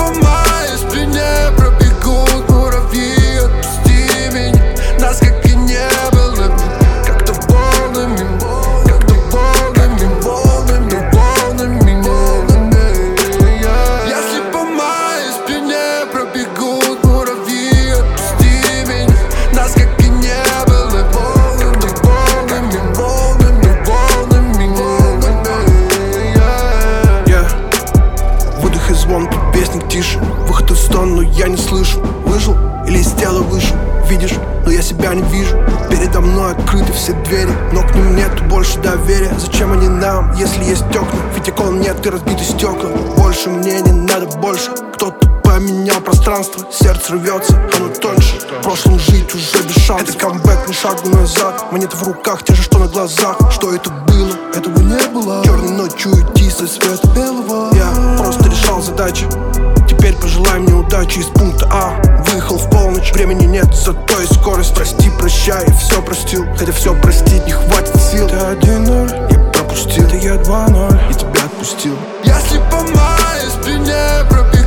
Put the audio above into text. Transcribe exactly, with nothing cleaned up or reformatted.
по моей спине пробегут муравьи, отпусти меня. Нас как и не было, как-то волнами, как-то волнами, волнами, волнами, волнами. Если по моей спине пробегут муравьи, отпусти меня. Нас как и не было, волнами, волнами, волнами, волнами, волнами. Yeah. Выдох и звон, предпесник тише. Выход из стон, но я не слышу. Выжил или из тела вышел? Видишь, но я себя не вижу. Передо мной открыты все двери, но к ним нету больше доверия. Зачем они нам, если есть окна? Ведь окон нет и разбиты стекла. Больше мне не надо больше. Кто-то поменял пространство. Сердце рвется, оно тоньше. В прошлом жить уже без шансов. Это камбэк, ни шагу назад. Монеты в руках, те же, что на глазах. Что это было? Этого не было. Черной ночью идти со света белого. Я просто решал задачи. Теперь пожелай мне удачи. Из пункта А выехал в полночь. Времени нет, зато и скорость. Прости, прощай, я все простил. Хотя все простить не хватит сил. Ты один ноль, я пропустил. Это я два ноль, и тебя отпустил. Если по моей спине пробегут